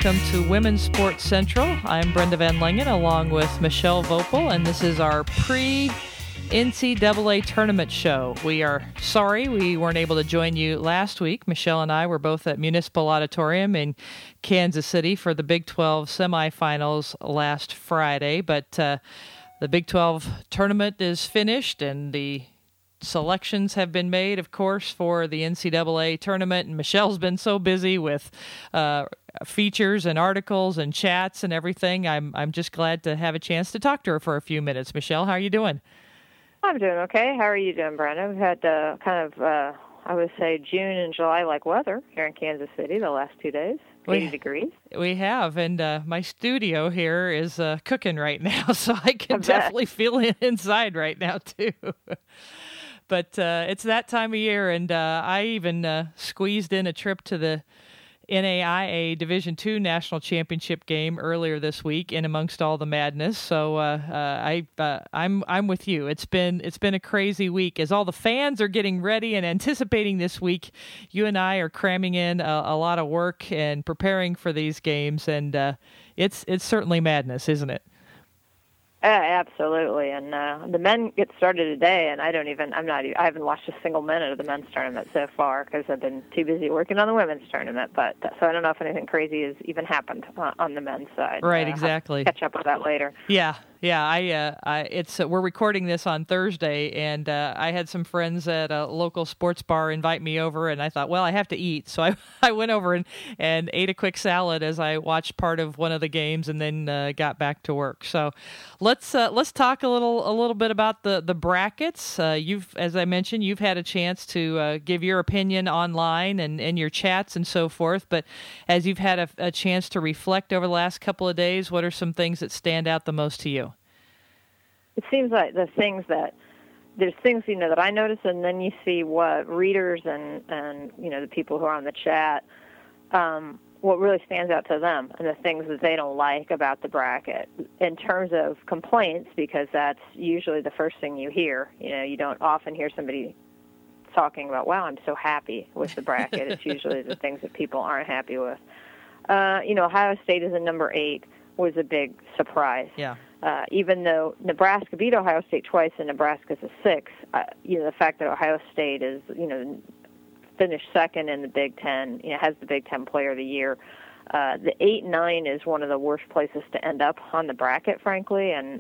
welcome to Women's Sports Central. I'm Brenda Van Langen along with Michelle Vopel, and this is our pre-NCAA tournament show. We are sorry we weren't able to join you last week. Michelle and I were both at Municipal Auditorium in Kansas City for the Big 12 semifinals last Friday, but the Big 12 tournament is finished and the selections have been made, of course, for the NCAA tournament, and Michelle's been so busy with features and articles and chats and everything. I'm just glad to have a chance to talk to her for a few minutes. Michelle, how are you doing? I'm doing okay. How are you doing, Brenda? We've had I would say June and July-like weather here in Kansas City the last 2 days. 80 degrees. We have, and my studio here is cooking right now, so I can definitely feel it inside right now, too. But it's that time of year, and I even squeezed in a trip to the NAIA Division II National Championship game earlier this week, in amongst all the madness. So I'm with you. It's been a crazy week as all the fans are getting ready and anticipating this week. You and I are cramming in a lot of work and preparing for these games, and it's certainly madness, isn't it? Absolutely, and the men get started today, and I haven't watched a single minute of the men's tournament so far because I've been too busy working on the women's tournament. But so I don't know if anything crazy has even happened on the men's side. Right, exactly. I'll catch up with that later. Yeah. We're recording this on Thursday, and I had some friends at a local sports bar invite me over, and I thought, well, I have to eat, so I went over and ate a quick salad as I watched part of one of the games, and then got back to work. So let's talk a little bit about the brackets. As I mentioned, you've had a chance to give your opinion online and your chats and so forth. But as you've had a chance to reflect over the last couple of days, what are some things that stand out the most to you? It seems like there's things that I notice, and then you see what readers and the people who are on the chat, what really stands out to them and the things that they don't like about the bracket in terms of complaints, because that's usually the first thing you hear. You don't often hear somebody talking about, wow, I'm so happy with the bracket. It's usually the things that people aren't happy with. Ohio State is a number 8 was a big surprise. Yeah. Even though Nebraska beat Ohio State twice and Nebraska's a 6, the fact that Ohio State is, finished second in the Big Ten, has the Big Ten Player of the Year. The 8-9 is one of the worst places to end up on the bracket, frankly, and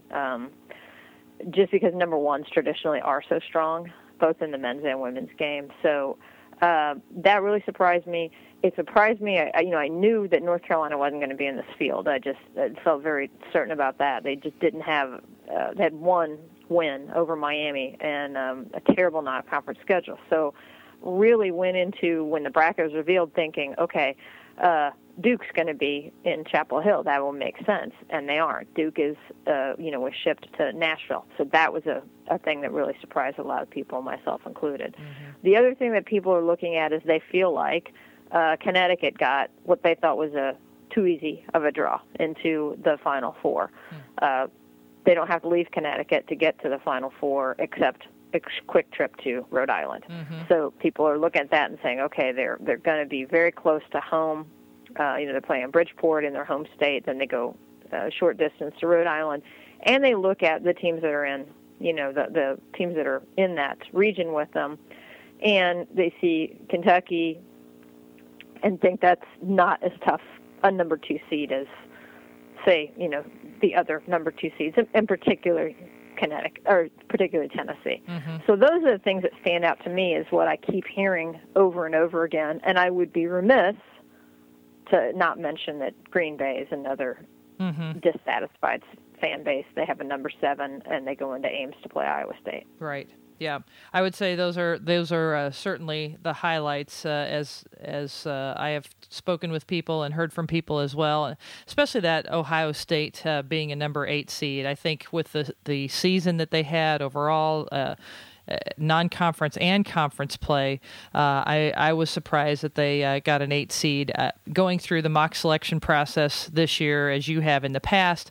just because number 1s traditionally are so strong, both in the men's and women's game. So that really surprised me. It surprised me. I knew that North Carolina wasn't going to be in this field. I felt very certain about that. They just didn't have. They had one win over Miami and a terrible non-conference schedule. So really went into when the bracket was revealed thinking, okay, Duke's going to be in Chapel Hill. That will make sense, and they aren't. Duke is, was shipped to Nashville. So that was a thing that really surprised a lot of people, myself included. Mm-hmm. The other thing that people are looking at is they feel like Connecticut got what they thought was too easy of a draw into the Final Four. Mm. They don't have to leave Connecticut to get to the Final Four except a quick trip to Rhode Island. Mm-hmm. So people are looking at that and saying, okay, they're going to be very close to home. They're playing in Bridgeport in their home state, then they go a short distance to Rhode Island, and they look at the teams that are in, the teams that are in that region with them, and they see Kentucky and think that's not as tough a number 2 seed as, say, the other number 2 seeds, in particular Connecticut, or particularly Tennessee. Mm-hmm. So those are the things that stand out to me, is what I keep hearing over and over again, and I would be remiss to not mention that Green Bay is another dissatisfied fan base. They have a number 7, and they go into Ames to play Iowa State. Right. Yeah, I would say those are certainly the highlights. As I have spoken with people and heard from people as well, especially that Ohio State being a number 8 seed. I think with the season that they had overall, non-conference and conference play, I was surprised that they got an 8 seed. Going through the mock selection process this year, as you have in the past,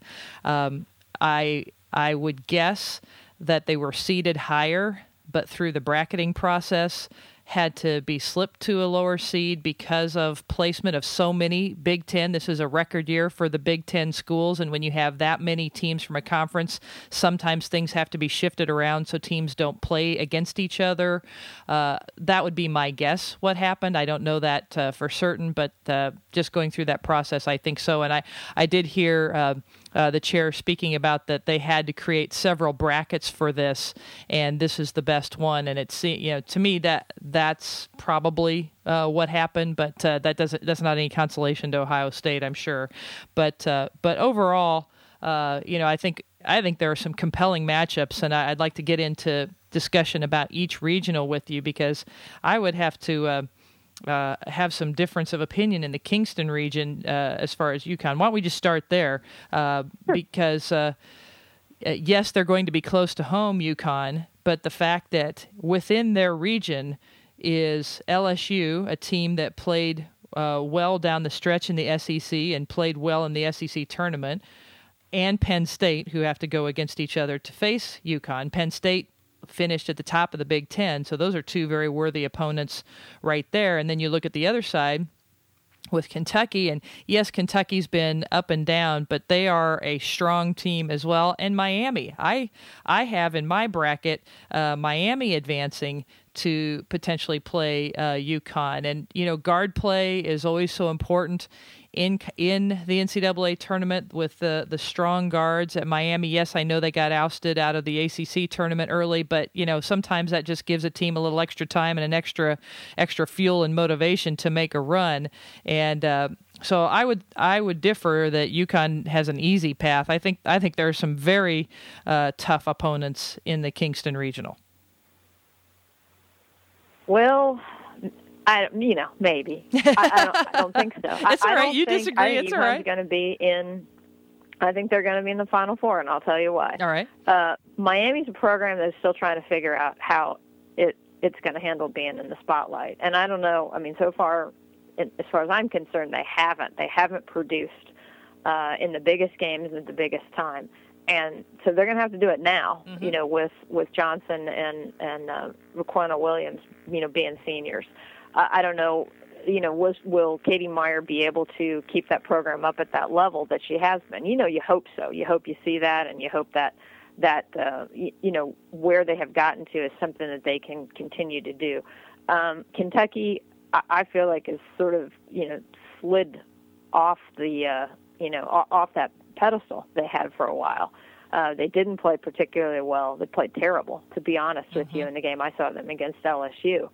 I would guess that they were seeded higher, but through the bracketing process had to be slipped to a lower seed because of placement of so many Big Ten. This is a record year for the Big Ten schools, and when you have that many teams from a conference, sometimes things have to be shifted around so teams don't play against each other. That would be my guess what happened. I don't know that for certain, but just going through that process, I think so. And I did hear the chair speaking about that they had to create several brackets for this, and this is the best one. And it's, to me, that's probably what happened, but that's not any consolation to Ohio State, I'm sure. But overall, I think there are some compelling matchups, and I'd like to get into discussion about each regional with you, because I would have to have some difference of opinion in the Kingston region as far as UConn. Why don't we just start there? Sure. Because yes, they're going to be close to home, UConn, but the fact that within their region is LSU, a team that played well down the stretch in the SEC and played well in the SEC tournament, and Penn State, who have to go against each other to face UConn. Penn State finished at the top of the Big Ten, so those are two very worthy opponents right there. And then you look at the other side with Kentucky, and yes, Kentucky's been up and down, but they are a strong team as well. And Miami, I have in my bracket Miami advancing to potentially play UConn. And guard play is always so important in the NCAA tournament with the strong guards at Miami. Yes, I know they got ousted out of the ACC tournament early, but sometimes that just gives a team a little extra time and an extra fuel and motivation to make a run. And so I would differ that UConn has an easy path. I think there are some very tough opponents in the Kingston Regional. Well, maybe. I don't think so. It's all right. You disagree. It's all right. I think they're going to be in the Final Four, and I'll tell you why. All right. Miami's a program that's still trying to figure out how it's going to handle being in the spotlight. And I don't know. I mean, so far, as far as I'm concerned, they haven't produced in the biggest games at the biggest time. And so they're going to have to do it now, with Johnson and Raquel Williams, being seniors. I don't know, will Katie Meyer be able to keep that program up at that level that she has been? You hope so. You hope you see that, and you hope that where they have gotten to is something that they can continue to do. Kentucky, I feel like, is sort of, slid off the, off that pedestal they had for a while. They didn't play particularly well. They played terrible, to be honest with you, in the game I saw them against LSU.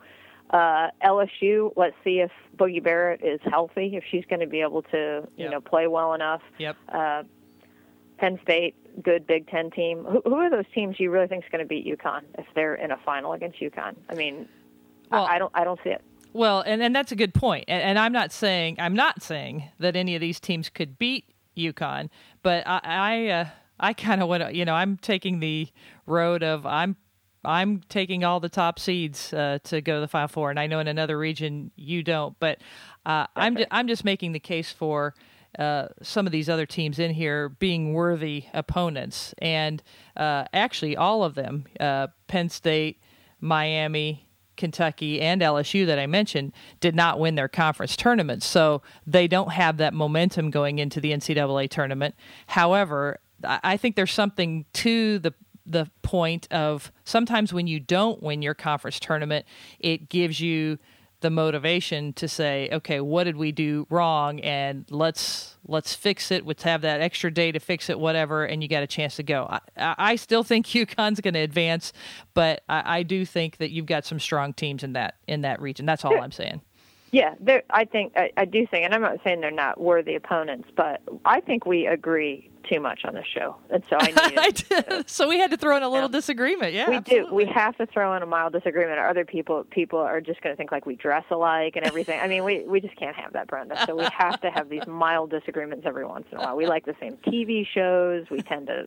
LSU, let's see if Boogie Barrett is healthy, if she's going to be able to, play well enough. Yep. Penn State, good Big Ten team. Who are those teams you really think is going to beat UConn if they're in a final against UConn? I mean, well, I don't see it. Well, and that's a good point. And I'm not saying that any of these teams could beat UConn, but I kind of want to, I'm taking the road of I'm taking all the top seeds to go to the Final Four, and I know in another region you don't, but I'm just making the case for some of these other teams in here being worthy opponents, and actually all of them, Penn State, Miami, Kentucky, and LSU that I mentioned, did not win their conference tournaments, so they don't have that momentum going into the NCAA tournament. However, I think there's something to the point of sometimes when you don't win your conference tournament, it gives you the motivation to say, okay, what did we do wrong, and let's fix it. Let's have that extra day to fix it, whatever, and you got a chance to go. I still think UConn's going to advance, but I do think that you've got some strong teams in that region. That's all I'm saying. Yeah, I do think, and I'm not saying they're not worthy opponents, but I think we agree too much on this show, and so I need So we had to throw in a little disagreement. Yeah, we absolutely. do. We have to throw in a mild disagreement, or other people are just going to think like we dress alike and everything. I mean, we just can't have that, Brenda. So we have to have these mild disagreements every once in a while. We like the same TV shows. We tend to,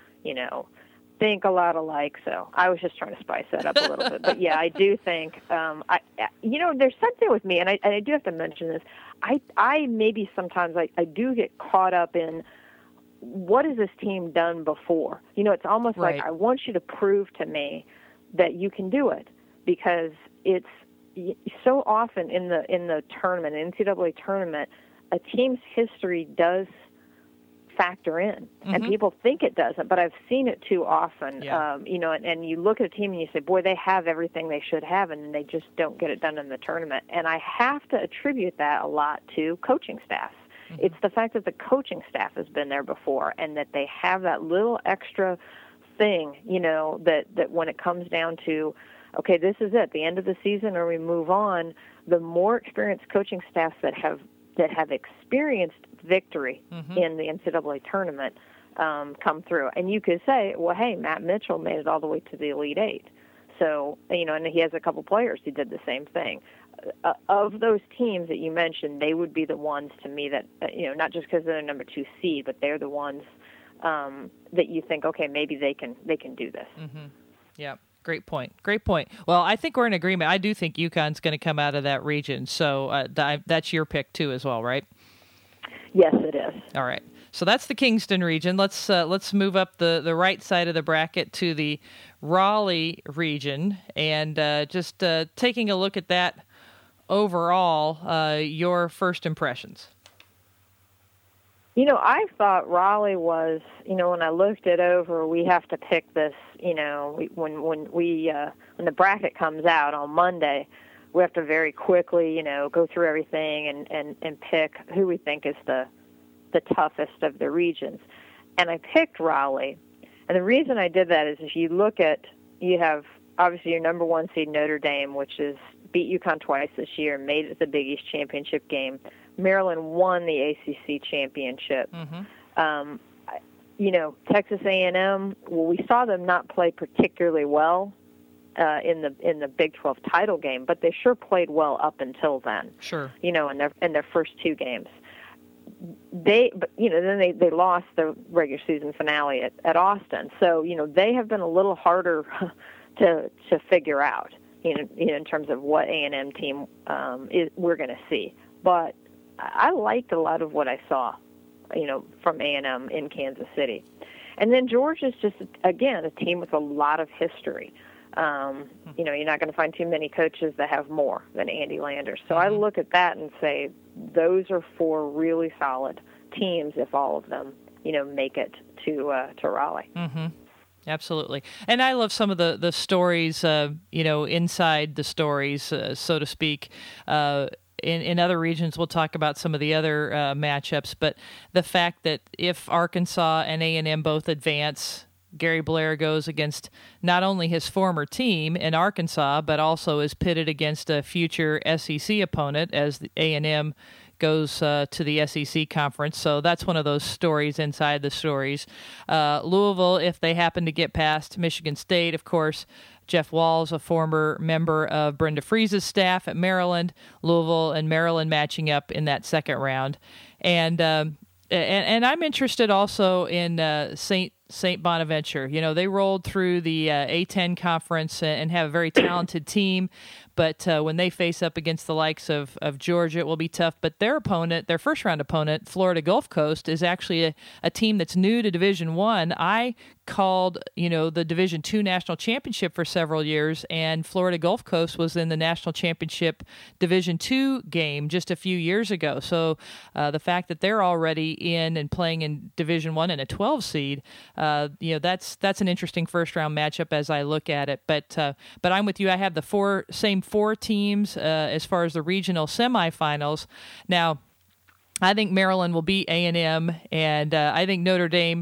think a lot alike. So I was just trying to spice that up a little bit. But yeah, I do think, there's something with me, and I do have to mention this. I maybe sometimes I do get caught up in what has this team done before? It's almost right. Like I want you to prove to me that you can do it, because it's, so often in the tournament, NCAA tournament, a team's history does factor in, and people think it doesn't, but I've seen it too often. And you look at a team and you say, boy, they have everything they should have, and they just don't get it done in the tournament. And I have to attribute that a lot to coaching staffs. It's the fact that the coaching staff has been there before, and that they have that little extra thing, that when it comes down to, okay, this is it, the end of the season, or we move on, the more experienced coaching staffs that have experienced victory in the NCAA tournament come through. And you could say, well, hey, Matt Mitchell made it all the way to the Elite Eight. So, and he has a couple players who did the same thing. Of those teams that you mentioned, they would be the ones to me that, not just because they're the number 2 seed, but they're the ones that you think, okay, maybe they can do this. Yeah. Great point. Well, I think we're in agreement. I do think UConn's going to come out of that region. So that's your pick too, as well, right? Yes, it is. All right. So that's the Kingston region. Let's move up the right side of the bracket to the Raleigh region, and just taking a look at that overall. Your first impressions. I thought Raleigh was, when I looked it over, we have to pick this, when the bracket comes out on Monday, we have to very quickly, go through everything and pick who we think is the toughest of the regions. And I picked Raleigh. And the reason I did that is if you look at, you have obviously your number 1 seed Notre Dame, which is beat UConn twice this year, made it to the Big East championship game. Maryland won the ACC championship. Texas A&M, well, we saw them not play particularly well in the Big 12 title game, but they sure played well up until then. Sure. In their first 2 games. Then they lost the regular season finale at Austin. So, they have been a little harder to figure out, in terms of what A&M team we're going to see. But I liked a lot of what I saw, from A&M in Kansas City. And then Georgia's just, again, a team with a lot of history. You're not going to find too many coaches that have more than Andy Landers. So I look at that and say those are 4 really solid teams if all of them, make it to Raleigh. Absolutely. And I love some of the stories, inside the stories, so to speak. In other regions, we'll talk about some of the other matchups, but the fact that if Arkansas and A&M both advance, Gary Blair goes against not only his former team in Arkansas, but also is pitted against a future SEC opponent as the A&M goes to the SEC conference. So that's one of those stories inside the stories. Louisville, if they happen to get past Michigan State, of course, Jeff Walz, a former member of Brenda Frese's staff at Maryland, Louisville and Maryland matching up in that second round. And I'm interested also in St. Bonaventure. They rolled through the A-10 conference and have a very talented team, but when they face up against the likes of Georgia, it will be tough. But their first-round opponent, Florida Gulf Coast, is actually a team that's new to Division I. I called, the Division II national championship for several years, and Florida Gulf Coast was in the national championship Division II game just a few years ago. So the fact that they're already in and playing in Division I and a 12 seed, that's an interesting first round matchup as I look at it. But I'm with you. I have the same four teams as far as the regional semifinals. Now, I think Maryland will beat A&M, and I think Notre Dame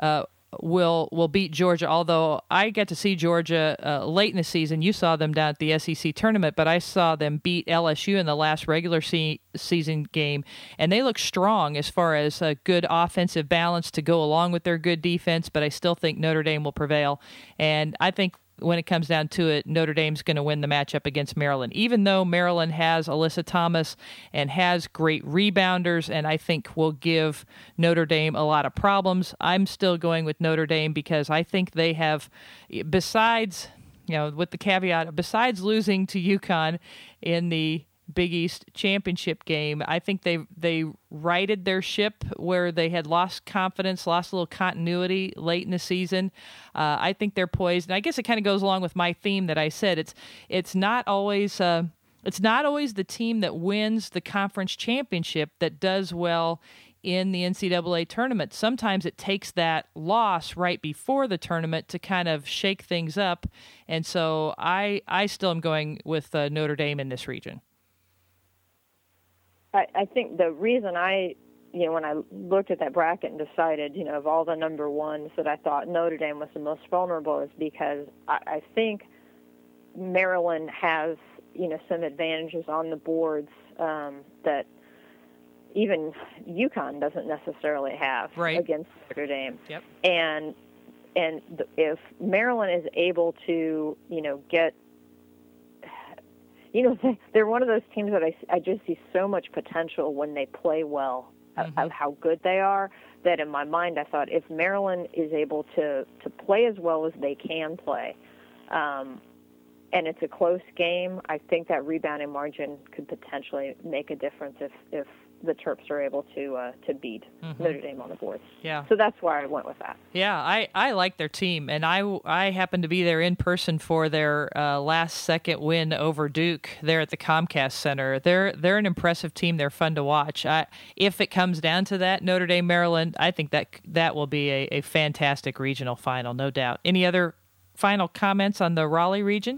will beat Georgia, although I got to see Georgia late in the season. You saw them down at the SEC tournament, but I saw them beat LSU in the last regular season game, and they look strong as far as a good offensive balance to go along with their good defense, but I still think Notre Dame will prevail, and I think when it comes down to it, Notre Dame's going to win the matchup against Maryland, even though Maryland has Alyssa Thomas and has great rebounders, and I think will give Notre Dame a lot of problems. I'm still going with Notre Dame because I think they have, besides, with the caveat, besides losing to UConn in the Big East championship game, I think they righted their ship where they had lost confidence, lost a little continuity late in the season. I think they're poised, and I guess it kind of goes along with my theme that I said. It's not always it's not always the team that wins the conference championship that does well in the NCAA tournament. Sometimes it takes that loss right before the tournament to kind of shake things up. And so I still am going with Notre Dame in this region. I think the reason when I looked at that bracket and decided, of all the number ones that I thought Notre Dame was the most vulnerable is because I think Maryland has, some advantages on the boards that even UConn doesn't necessarily have against Notre Dame. Yep. And if Maryland is able to, get, they're one of those teams that I just see so much potential when they play well of how good they are, that in my mind I thought if Maryland is able to play as well as they can play, and it's a close game, I think that rebounding margin could potentially make a difference if the Terps are able to beat Notre Dame on the boards. Yeah. So that's why I went with that. Yeah, I like their team, and I happened to be there in person for their last-second win over Duke there at the Comcast Center. They're an impressive team. They're fun to watch. If it comes down to that, Notre Dame, Maryland, I think that will be a fantastic regional final, no doubt. Any other final comments on the Raleigh region?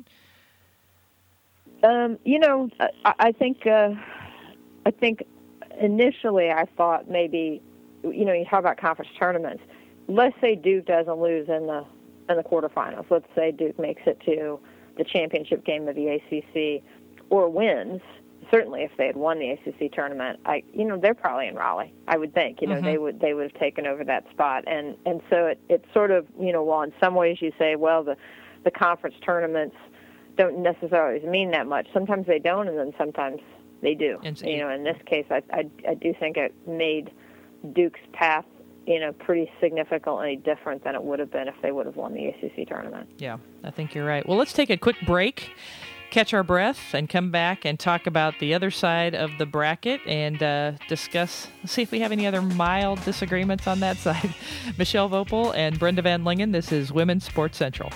I think initially I thought maybe, you talk about conference tournaments. Let's say Duke doesn't lose in the quarterfinals. Let's say Duke makes it to the championship game of the ACC or wins. Certainly, if they had won the ACC tournament, they're probably in Raleigh. I would think, they would have taken over that spot, and so it's sort of, while in some ways you say, well, the conference tournaments don't necessarily mean that much. Sometimes they don't, and then sometimes they do. In this case, I do think it made Duke's path, pretty significantly different than it would have been if they would have won the ACC tournament. Yeah, I think you're right. Well, let's take a quick break, catch our breath, and come back and talk about the other side of the bracket and see if we have any other mild disagreements on that side. Michelle Vopel and Brenda Van Lingen, this is Women's Sports Central.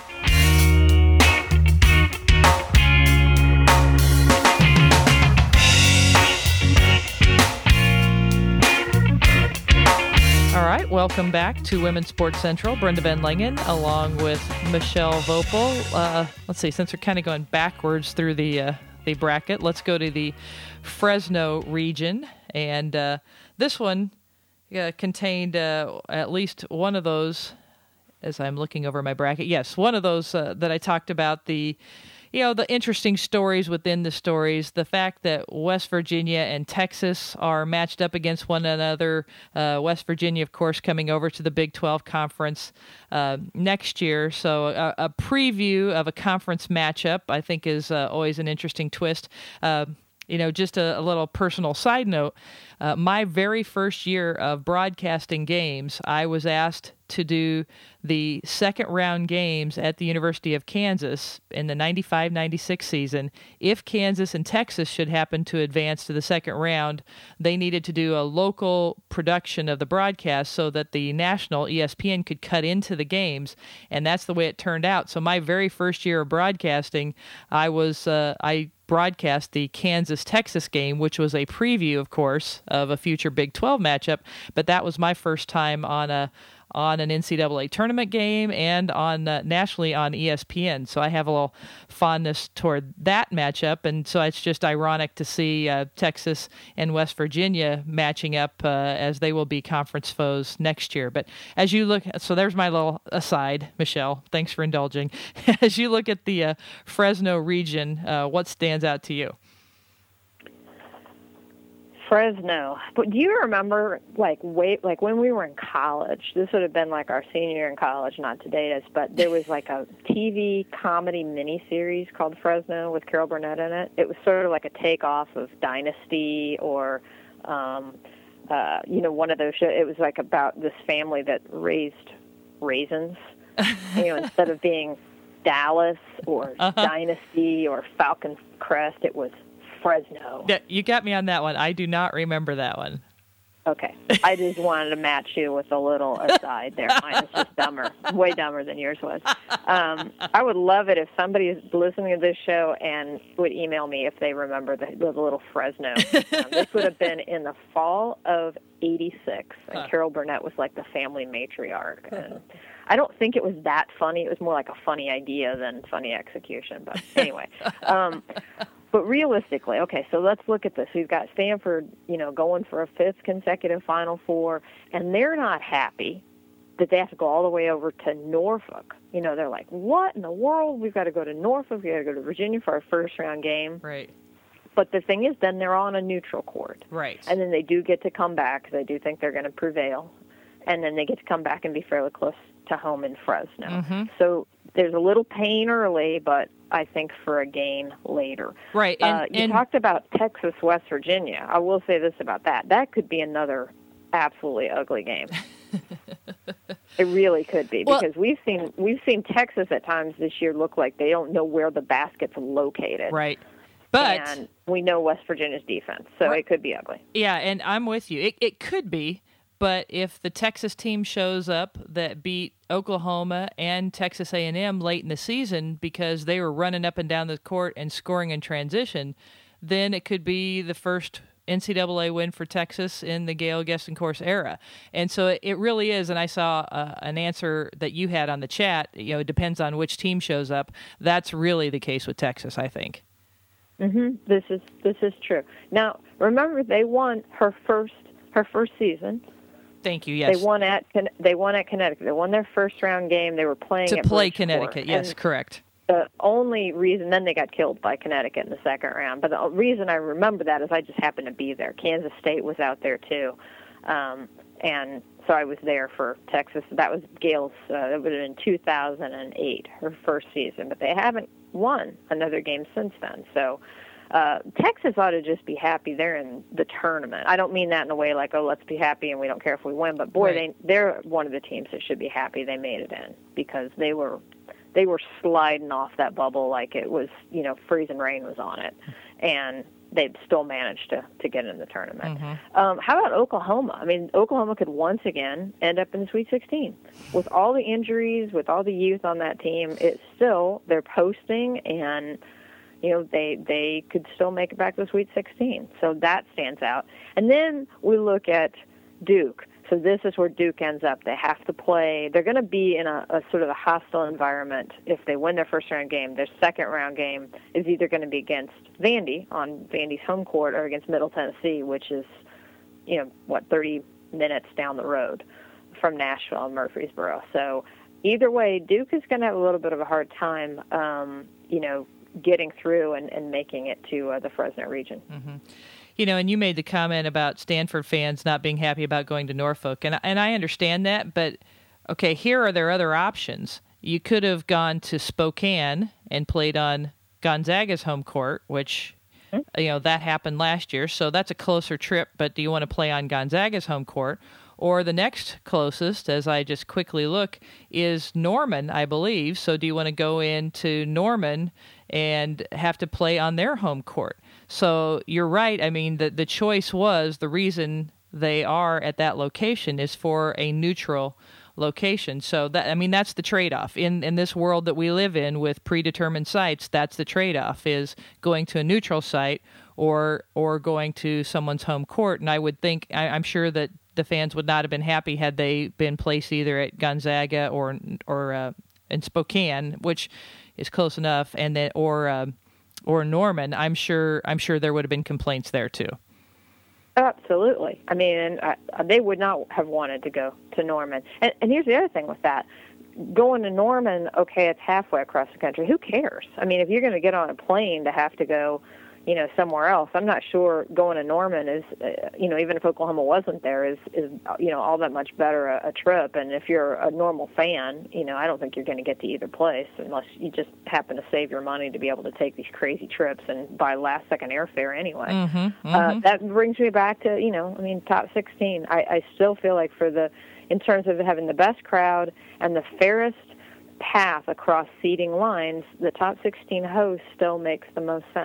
All right, welcome back to Women's Sports Central. Brenda Van Lingen along with Michelle Vopel. Let's see, since we're kind of going backwards through the bracket, let's go to the Fresno region. And this one contained at least one of those, as I'm looking over my bracket. Yes, one of those that I talked about, the interesting stories within the stories, the fact that West Virginia and Texas are matched up against one another. West Virginia, of course, coming over to the Big 12 Conference next year. So a preview of a conference matchup, I think, is always an interesting twist. Just a little personal side note, my very first year of broadcasting games, I was asked to do the second round games at the University of Kansas in the 95-96 season. If Kansas and Texas should happen to advance to the second round, they needed to do a local production of the broadcast so that the national ESPN could cut into the games, and that's the way it turned out. So my very first year of broadcasting, I broadcast the Kansas-Texas game, which was a preview, of course, of a future Big 12 matchup, but that was my first time on an NCAA tournament game and on nationally on ESPN. So I have a little fondness toward that matchup, and so it's just ironic to see Texas and West Virginia matching up as they will be conference foes next year. But as you look, so there's my little aside, Michelle. Thanks for indulging. As you look at the Fresno region, what stands out to you? Fresno. But do you remember, like when we were in college, this would have been like our senior year in college, not to date us, but there was like a TV comedy miniseries called Fresno with Carol Burnett in it. It was sort of like a takeoff of Dynasty or, one of those shows. It was like about this family that raised raisins, instead of being Dallas or Dynasty or Falcon Crest, it was Fresno. You got me on that one. I do not remember that one. Okay. I just wanted to match you with a little aside there. Mine is just dumber, way dumber than yours was. I would love it if somebody is listening to this show and would email me if they remember the little Fresno. This would have been in the fall of '86, and Carol Burnett was like the family matriarch. And I don't think it was that funny. It was more like a funny idea than funny execution. But anyway. But realistically, okay, so let's look at this. We've got Stanford, going for a fifth consecutive Final Four, and they're not happy that they have to go all the way over to Norfolk. They're like, what in the world? We've got to go to Norfolk. We've got to go to Virginia for our first-round game. Right. But the thing is, then they're on a neutral court. Right. And then they do get to come back. They do think they're going to prevail. And then they get to come back and be fairly close to home in Fresno. Mm-hmm. So there's a little pain early, but I think for a gain later. Right. You talked about Texas, West Virginia. I will say this about that. That could be another absolutely ugly game. It really could be, because we've seen Texas at times this year look like they don't know where the basket's located. Right. And we know West Virginia's defense, so right. It could be ugly. Yeah, and I'm with you. It could be. But if the Texas team shows up that beat Oklahoma and Texas A&M late in the season because they were running up and down the court and scoring in transition, then it could be the first NCAA win for Texas in the Gail Gestenkors era. And so it really is, and I saw an answer that you had on the chat, it depends on which team shows up. That's really the case with Texas, I think. Mm-hmm. This is true. Now, remember, they won her first season. Thank you. Yes, they won at Connecticut. They won their first round game. They were playing to at play Bridgeport. Connecticut. Yes, and correct. The only reason, then they got killed by Connecticut in the second round. But the reason I remember that is I just happened to be there. Kansas State was out there too, and so I was there for Texas. That was Gail's. It would have been 2008, her first season. But they haven't won another game since then. So. Texas ought to just be happy they're in the tournament. I don't mean that in a way like, oh, let's be happy and we don't care if we win. But, boy, right. they're one of the teams that should be happy they made it in, because they were sliding off that bubble like it was, freezing rain was on it. And they've still managed to get in the tournament. Mm-hmm. How about Oklahoma? I mean, Oklahoma could once again end up in the Sweet 16. With all the injuries, with all the youth on that team, they're posting, and they could still make it back to the Sweet 16. So that stands out. And then we look at Duke. So this is where Duke ends up. They have to play. They're going to be in a sort of a hostile environment if they win their first-round game. Their second-round game is either going to be against Vandy on Vandy's home court or against Middle Tennessee, which is, 30 minutes down the road from Nashville and Murfreesboro. So either way, Duke is going to have a little bit of a hard time, getting through and making it to the Fresno region. Mm-hmm. And you made the comment about Stanford fans not being happy about going to Norfolk, and I understand that, but okay, here are their other options. You could have gone to Spokane and played on Gonzaga's home court, which, that happened last year, so that's a closer trip, but do you want to play on Gonzaga's home court? Or the next closest, as I just quickly look, is Norman, I believe. So do you want to go into Norman and have to play on their home court? So you're right. I mean, the choice was, the reason they are at that location is for a neutral location. So that's the trade-off. In this world that we live in with predetermined sites, that's the trade-off, is going to a neutral site or going to someone's home court. And I would think, I'm sure that the fans would not have been happy had they been placed either at Gonzaga or in Spokane, which is close enough, and then or Norman. I'm sure there would have been complaints there too. Absolutely. I mean, they would not have wanted to go to Norman. And here's the other thing with that. Going to Norman, okay, it's halfway across the country. Who cares? I mean, if you're going to get on a plane to have to go, somewhere else, I'm not sure going to Norman is, even if Oklahoma wasn't there, is all that much better a trip. And if you're a normal fan, I don't think you're going to get to either place unless you just happen to save your money to be able to take these crazy trips and buy last-second airfare anyway. Mm-hmm. That brings me back to, top 16. I still feel like in terms of having the best crowd and the fairest path across seeding lines, the top 16 host still makes the most sense.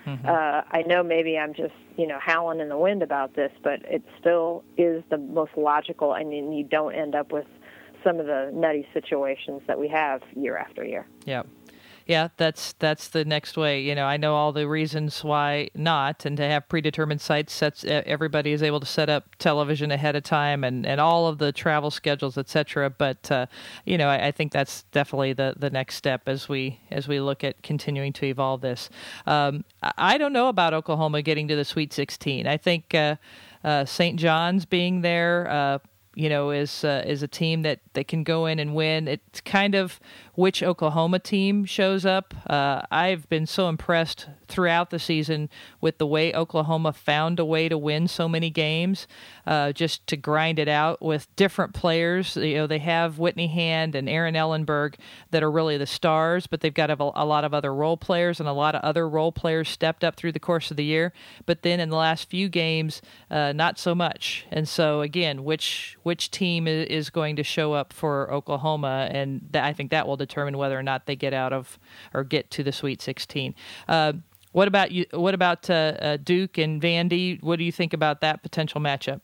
I know maybe I'm just, howling in the wind about this, but it still is the most logical, and you don't end up with some of the nutty situations that we have year after year. Yeah. Yeah, that's the next way. I know all the reasons why not, and to have predetermined sites, everybody is able to set up television ahead of time and all of the travel schedules, etc. But I think that's definitely the next step as we look at continuing to evolve this. I don't know about Oklahoma getting to the Sweet 16. I think St. John's being there. Is a team that can go in and win. It's kind of which Oklahoma team shows up. I've been so impressed throughout the season with the way Oklahoma found a way to win so many games, just to grind it out with different players. They have Whitney Hand and Aaron Ellenberg that are really the stars, but they've got a lot of other role players, and a lot of other role players stepped up through the course of the year. But then in the last few games, not so much. And so again, which team is going to show up for Oklahoma, and I think that will determine whether or not they get out of or get to the Sweet 16. What about you? What about Duke and Vandy? What do you think about that potential matchup?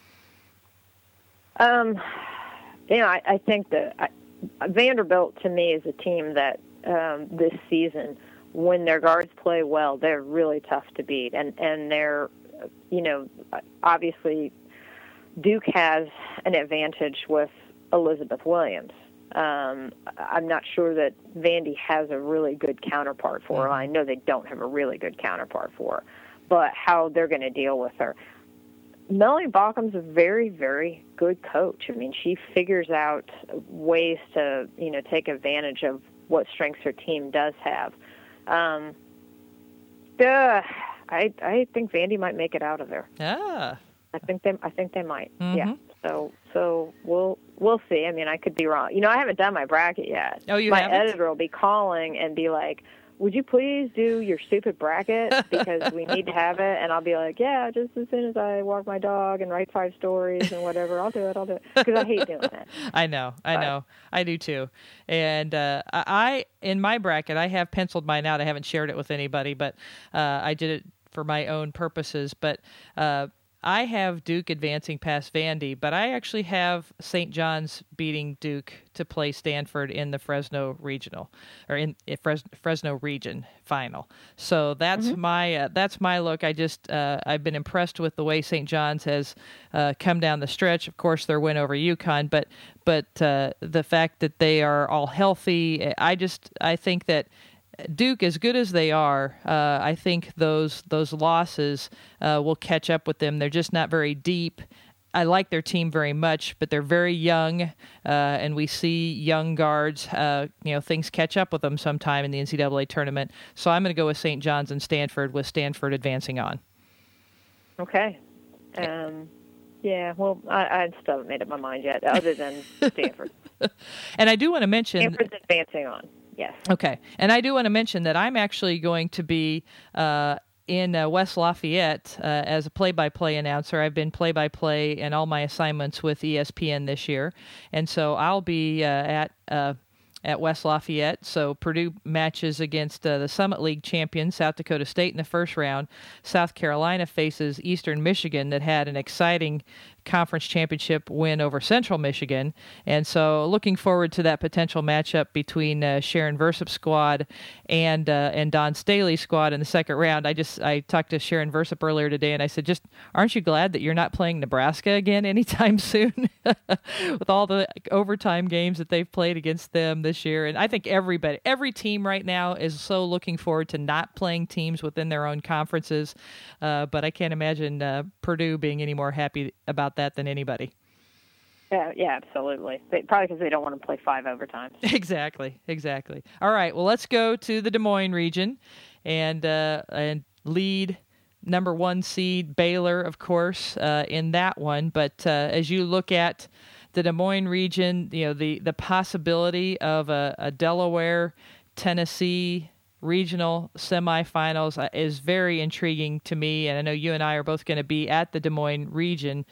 I think that Vanderbilt to me is a team that this season, when their guards play well, they're really tough to beat, and they're obviously Duke has an advantage with Elizabeth Williams. I'm not sure that Vandy has a really good counterpart for her. I know they don't have a really good counterpart for her, but how they're going to deal with her. Melanie Baucom's a very, very good coach. I mean, she figures out ways to, take advantage of what strengths her team does have. I think Vandy might make it out of there. Ah. I think they might. Mm-hmm. Yeah. So we'll see. I mean, I could be wrong. I haven't done my bracket yet. Oh, you haven't? My editor will be calling and be like, "Would you please do your stupid bracket because we need to have it?" And I'll be like, "Yeah, just as soon as I walk my dog and write 5 stories and whatever, I'll do it because I hate doing it." I know. I do too. And I in my bracket, I have penciled mine out. I haven't shared it with anybody, but I did it for my own purposes. But I have Duke advancing past Vandy, but I actually have St. John's beating Duke to play Stanford in the Fresno Regional, or in Fresno Region final. So that's my look. I've been impressed with the way St. John's has come down the stretch. Of course, their win over UConn, but the fact that they are all healthy, I think that Duke, as good as they are, I think those losses will catch up with them. They're just not very deep. I like their team very much, but they're very young, and we see young guards, things catch up with them sometime in the NCAA tournament. So I'm going to go with St. John's and Stanford, with Stanford advancing on. Okay. Yeah, well, I still haven't made up my mind yet, other than Stanford. And I do want to mention... Stanford's advancing on. Yes. Okay. And I do want to mention that I'm actually going to be in West Lafayette as a play-by-play announcer. I've been play-by-play in all my assignments with ESPN this year. And so I'll be at West Lafayette. So Purdue matches against the Summit League champion, South Dakota State, in the first round. South Carolina faces Eastern Michigan, that had an exciting conference championship win over Central Michigan. And so looking forward to that potential matchup between Sharon Versup's squad and Don Staley's squad in the second round. I talked to Sharon Versup earlier today, and I said, aren't you glad that you're not playing Nebraska again anytime soon with all the overtime games that they've played against them this year? And I think every team right now is so looking forward to not playing teams within their own conferences. But I can't imagine Purdue being any more happy about that than anybody. Yeah, absolutely. Probably because they don't want to play 5 overtimes. Exactly. All right, well, let's go to the Des Moines region and lead number 1 seed Baylor, of course, in that one. But as you look at the Des Moines region, the possibility of a Delaware, Tennessee regional semifinals is very intriguing to me, and I know you and I are both going to be at the Des Moines region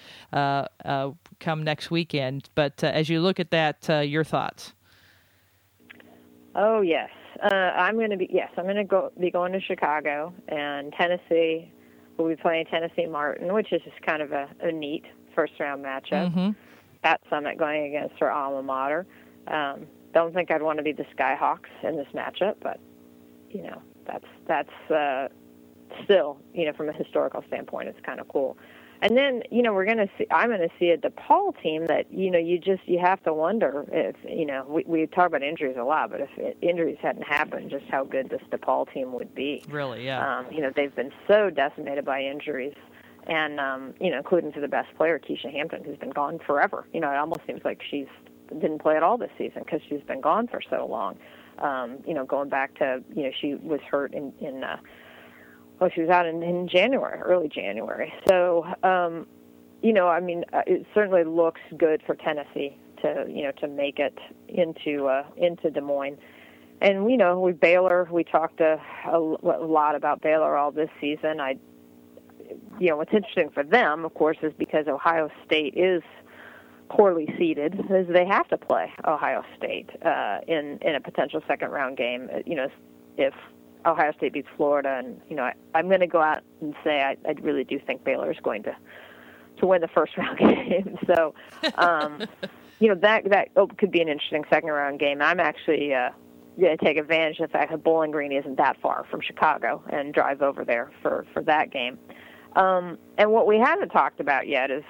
come next weekend. But as you look at that, your thoughts? Oh yes, I'm going to be going to Chicago, and Tennessee. We'll be playing Tennessee Martin, which is just kind of a neat first-round matchup. Mm-hmm. At Summit, going against her alma mater. Don't think I'd want to be the Skyhawks in this matchup, but that's still, from a historical standpoint, it's kind of cool. And then, I'm going to see a DePaul team that, you have to wonder if, we talk about injuries a lot, but if injuries hadn't happened, just how good this DePaul team would be. Really, yeah. They've been so decimated by injuries, and, including to the best player, Keisha Hampton, who's been gone forever. It almost seems like she's didn't play at all this season because she's been gone for so long. Going back to, she was hurt she was out in January, early January. So, it certainly looks good for Tennessee to make it into Des Moines. And, with Baylor, we talked a lot about Baylor all this season. What's interesting for them, of course, is because Ohio State is poorly seeded, is they have to play Ohio State in a potential second-round game. If Ohio State beats Florida, and I'm going to go out and say I really do think Baylor is going to win the first-round game. So, that could be an interesting second-round game. I'm actually going to take advantage of the fact that Bowling Green isn't that far from Chicago and drive over there for that game. And what we haven't talked about yet is,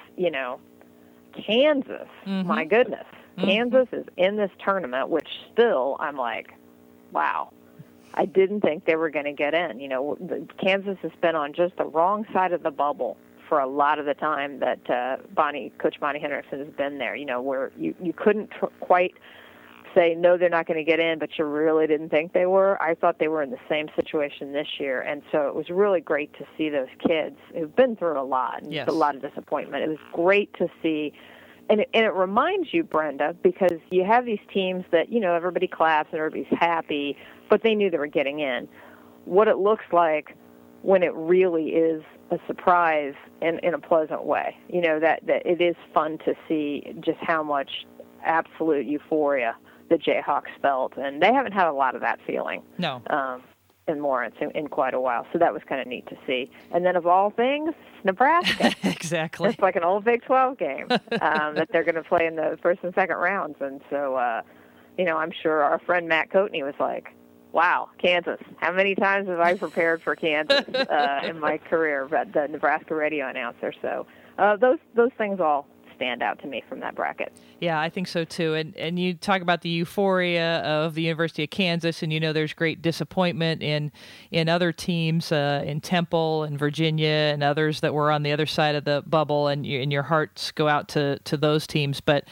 Kansas. Mm-hmm. My goodness. Mm-hmm. Kansas is in this tournament, which still I'm like, wow. I didn't think they were going to get in. Kansas has been on just the wrong side of the bubble for a lot of the time that Coach Bonnie Henderson has been there, where you couldn't quite say, no, they're not going to get in, but you really didn't think they were. I thought they were in the same situation this year, and so it was really great to see those kids who've been through a lot, and yes. a lot of disappointment. It was great to see, and it reminds you, Brenda, because you have these teams that, everybody claps and everybody's happy, but they knew they were getting in. What it looks like when it really is a surprise in a pleasant way, that it is fun to see just how much absolute euphoria the Jayhawks felt, and they haven't had a lot of that feeling. No. In Lawrence in quite a while, so that was kind of neat to see. And then of all things, Nebraska. Exactly. It's like an old Big 12 game that they're going to play in the first and second rounds, and so I'm sure our friend Matt Coatney was like, wow, Kansas. How many times have I prepared for Kansas in my career, the Nebraska radio announcer? So those things all stand out to me from that bracket. Yeah, I think so too. And you talk about the euphoria of the University of Kansas, and there's great disappointment in other teams in Temple and Virginia and others that were on the other side of the bubble, and your hearts go out to those teams. But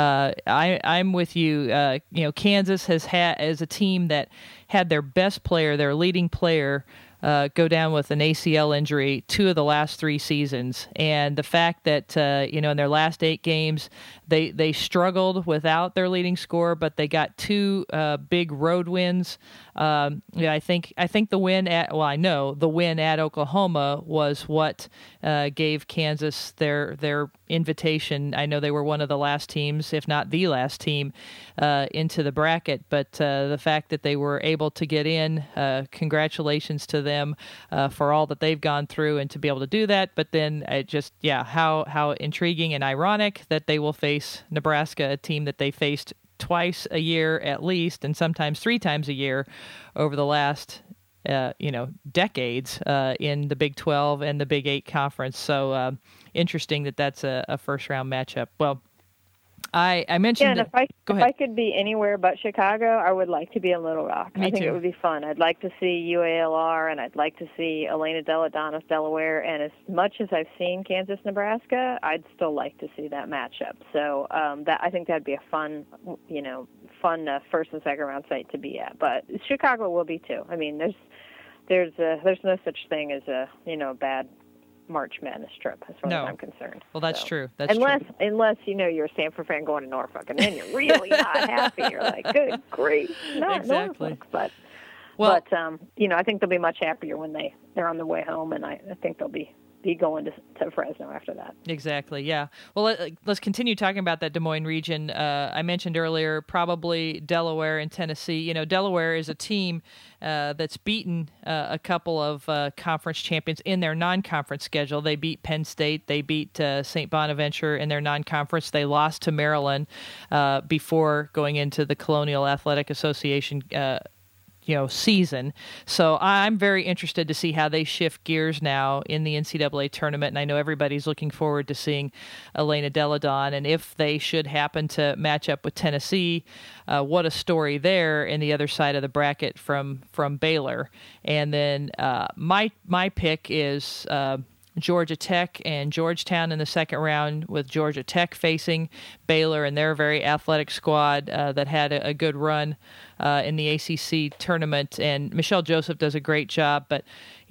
I'm with you. Kansas is a team that had their best player, their leading player, go down with an ACL injury 2 of the last 3 seasons. And the fact that, in their last 8 games, they struggled without their leading scorer, but they got 2 big road wins. I think the win the win at Oklahoma was what gave Kansas their invitation. I know they were one of the last teams, if not the last team, into the bracket, but the fact that they were able to get in, congratulations to them for all that they've gone through and to be able to do that. But then how intriguing and ironic that they will face Nebraska, a team that they faced twice a year at least, and sometimes 3 times a year over the last decades in the Big 12 and the Big 8 conference. So interesting that's a first round matchup. Well, I mentioned. Yeah, and if I could be anywhere but Chicago, I would like to be in Little Rock. Me I think too. It would be fun. I'd like to see UALR, and I'd like to see Elena Deladonis, Delaware. And as much as I've seen Kansas, Nebraska, I'd still like to see that matchup. So I think that'd be a fun first and second round site to be at. But Chicago will be too. I mean, there's no such thing as a bad March Madness trip, as far as I'm concerned. Well, that's true. Unless you're a Stanford fan going to Norfolk, and then you're really not happy. You're like, good grief, not exactly. Norfolk. But I think they'll be much happier when they're on their way home, and I think they'll be be going to Fresno after that. Exactly, yeah. Well, let's continue talking about that Des Moines region. I mentioned earlier probably Delaware and Tennessee. You know, Delaware is a team that's beaten a couple of conference champions in their non-conference schedule. They beat Penn State. They beat St. Bonaventure in their non-conference. They lost to Maryland before going into the Colonial Athletic Association season. So I'm very interested to see how they shift gears now in the NCAA tournament. And I know everybody's looking forward to seeing Elena Delle Donne. And if they should happen to match up with Tennessee, what a story there in the other side of the bracket from Baylor. And then my pick is Georgia Tech and Georgetown in the second round, with Georgia Tech facing Baylor and their very athletic squad that had a good run in the ACC tournament. And Michelle Joseph does a great job. But,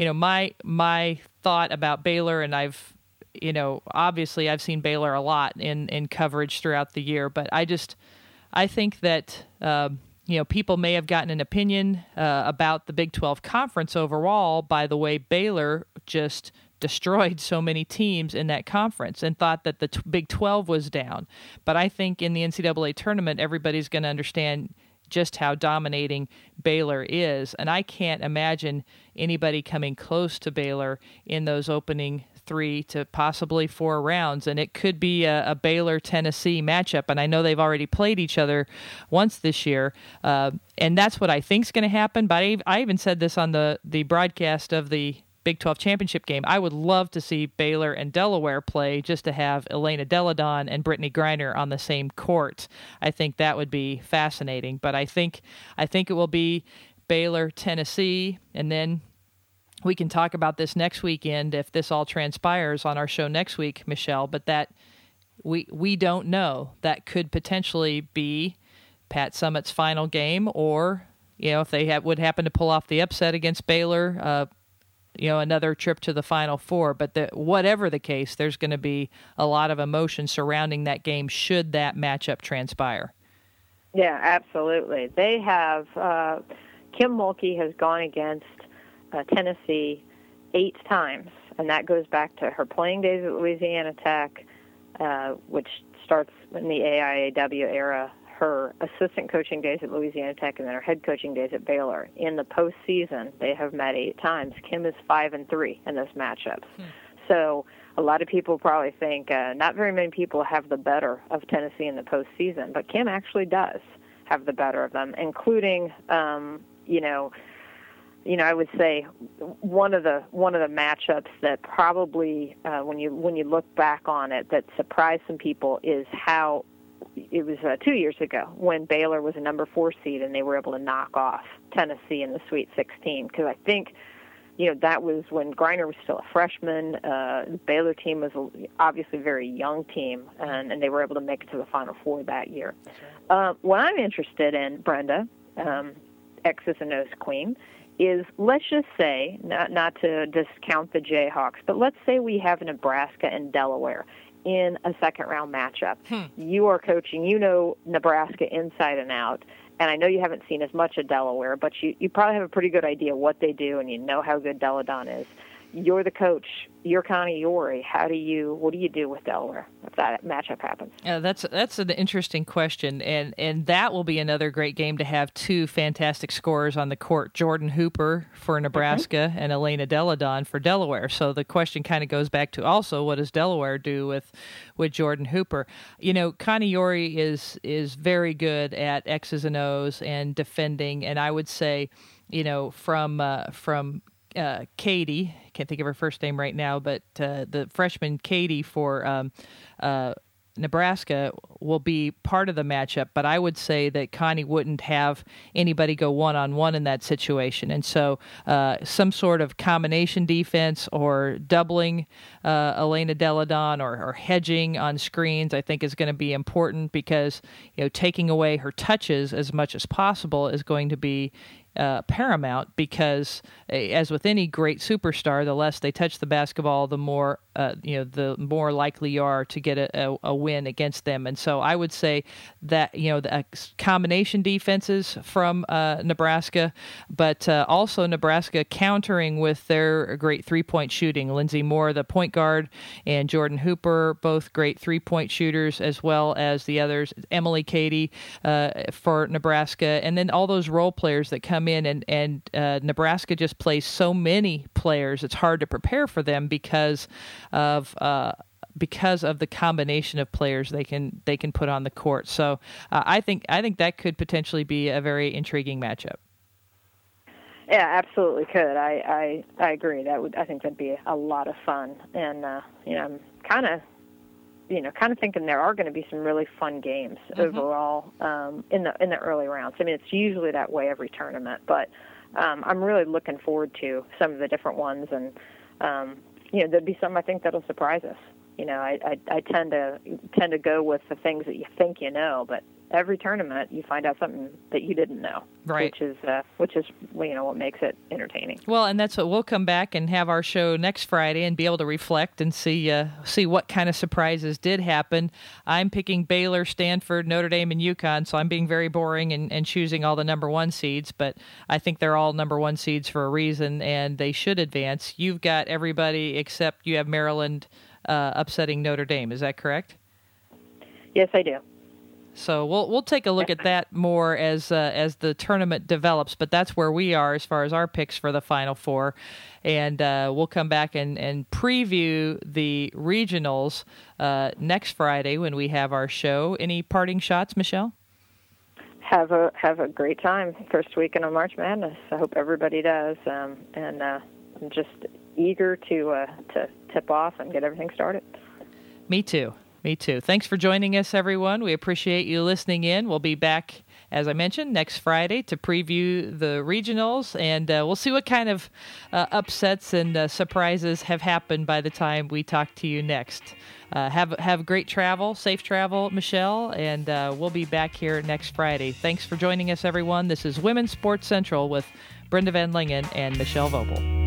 my thought about Baylor, and obviously I've seen Baylor a lot in coverage throughout the year, but I think that, people may have gotten an opinion about the Big 12 conference overall by the way Baylor just destroyed so many teams in that conference and thought that the Big 12 was down. But I think in the NCAA tournament, everybody's going to understand just how dominating Baylor is. And I can't imagine anybody coming close to Baylor in those opening 3 to possibly 4 rounds. And it could be a Baylor-Tennessee matchup. And I know they've already played each other once this year. And that's what I think is going to happen. But I even said this on the broadcast of the Big 12 championship game. I would love to see Baylor and Delaware play just to have Elena Delle Donne and Brittany Griner on the same court. I think that would be fascinating. But I think it will be Baylor, Tennessee, and then we can talk about this next weekend if this all transpires on our show next week, Michelle. But that we don't know. That could potentially be Pat Summitt's final game, or if they would happen to pull off the upset against Baylor, another trip to the Final Four. But whatever the case, there's going to be a lot of emotion surrounding that game should that matchup transpire. Yeah, absolutely. They have Kim Mulkey has gone against Tennessee 8 times, and that goes back to her playing days at Louisiana Tech, which starts in the AIAW era, her assistant coaching days at Louisiana Tech, and then her head coaching days at Baylor. In the postseason, they have met 8 times. Kim is 5-3 in those matchups. So a lot of people probably think not very many people have the better of Tennessee in the postseason, but Kim actually does have the better of them, including, I would say one of the matchups that probably when you look back on it that surprised some people is how it was 2 years ago when Baylor was a number 4 seed and they were able to knock off Tennessee in the Sweet 16. Because I think, that was when Griner was still a freshman. The Baylor team was obviously a very young team, and they were able to make it to the Final Four that year. What I'm interested in, Brenda, X's and O's queen, is let's just say, not to discount the Jayhawks, but let's say we have Nebraska and Delaware in a second-round matchup. You are coaching, Nebraska inside and out, and I know you haven't seen as much of Delaware, but you probably have a pretty good idea what they do, and you know how good Delle Donne is. You're the coach. You're Connie Yorey. What do you do with Delaware if that matchup happens? That's an interesting question, and that will be another great game to have 2 fantastic scorers on the court: Jordan Hooper for Nebraska and Elena Delle Donne for Delaware. So the question kind of goes back to also what does Delaware do with Jordan Hooper? Connie Yorey is very good at X's and O's and defending, and I would say, from Katie, can't think of her first name right now, but the freshman Katie for Nebraska will be part of the matchup, but I would say that Connie wouldn't have anybody go one-on-one in that situation. And so some sort of combination defense or doubling Elena Delle Donne or hedging on screens I think is going to be important because taking away her touches as much as possible is going to be paramount, because as with any great superstar, the less they touch the basketball, the more the more likely you are to get a win against them. And so I would say that the combination defenses from Nebraska, but also Nebraska countering with their great 3-point shooting. Lindsey Moore, the point guard, and Jordan Hooper, both great 3-point shooters, as well as the others, Emily Cady for Nebraska, and then all those role players that come in, and Nebraska just plays so many players. It's hard to prepare for them because of the combination of players they can put on the court. So I think that could potentially be a very intriguing matchup. Yeah, absolutely could. I agree. I think that'd be a lot of fun, and I'm kind of thinking there are going to be some really fun games overall in the early rounds. I mean, it's usually that way every tournament, but I'm really looking forward to some of the different ones, and there'd be some I think that'll surprise us. I tend to go with the things that you think you know, but every tournament you find out something that you didn't know, right? Which is what makes it entertaining. Well, and that's what we'll come back and have our show next Friday and be able to reflect and see what kind of surprises did happen. I'm picking Baylor, Stanford, Notre Dame, and UConn, so I'm being very boring and choosing all the number 1 seeds, but I think they're all number 1 seeds for a reason, and they should advance. You've got everybody except you have Maryland upsetting Notre Dame. Is that correct? Yes, I do. So we'll take a look at that more as the tournament develops, but that's where we are as far as our picks for the Final Four, and we'll come back and preview the regionals next Friday when we have our show. Any parting shots, Michelle? Have a great time first weekend of March Madness. I hope everybody does, and I'm just eager to tip off and get everything started. Me too. Thanks for joining us, everyone. We appreciate you listening in. We'll be back, as I mentioned, next Friday to preview the regionals, and we'll see what kind of upsets and surprises have happened by the time we talk to you next. Have great travel, safe travel, Michelle, and we'll be back here next Friday. Thanks for joining us, everyone. This is Women's Sports Central with Brenda Van Lingen and Michelle Vogel.